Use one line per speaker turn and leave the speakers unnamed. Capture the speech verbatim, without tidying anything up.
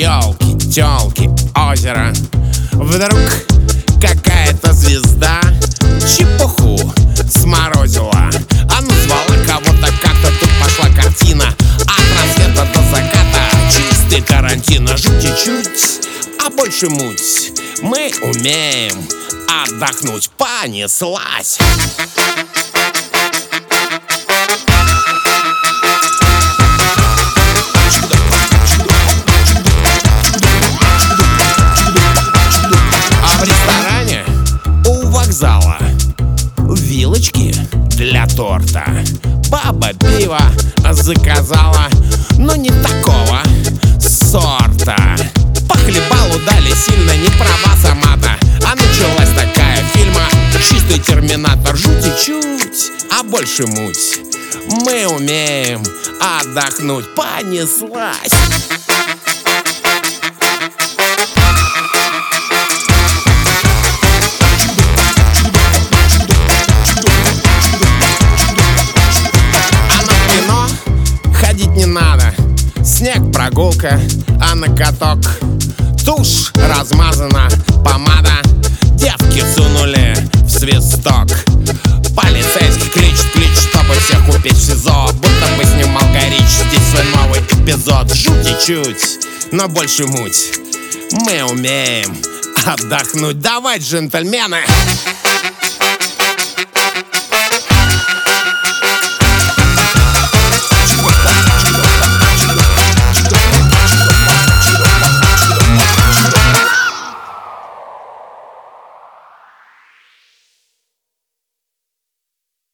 елки, телки, озеро. Вдруг какая-то звезда чепуху сморозила. А назвала кого-то как-то, тут пошла картина. От рассвета до заката чистый Тарантино. Жуть и чуть, а больше муть. Мы умеем отдохнуть. Понеслась. Зала. Вилочки для торта. Баба пиво заказала, но не такого сорта. По хлебалу дали сильно, не права сама-то. А началась такая фильма чистый терминатор. Жуть и чуть, а больше муть. Мы умеем отдохнуть. Понеслась. Не надо, снег, прогулка, а на каток тушь размазана, помада. Девки сунули в свисток. Полицейский кличет, клич, чтобы всех купить в СИЗО. Будто бы снимал Горич здесь свой новый эпизод. Жуть и чуть, но больше муть. Мы умеем отдохнуть. Давай, джентльмены!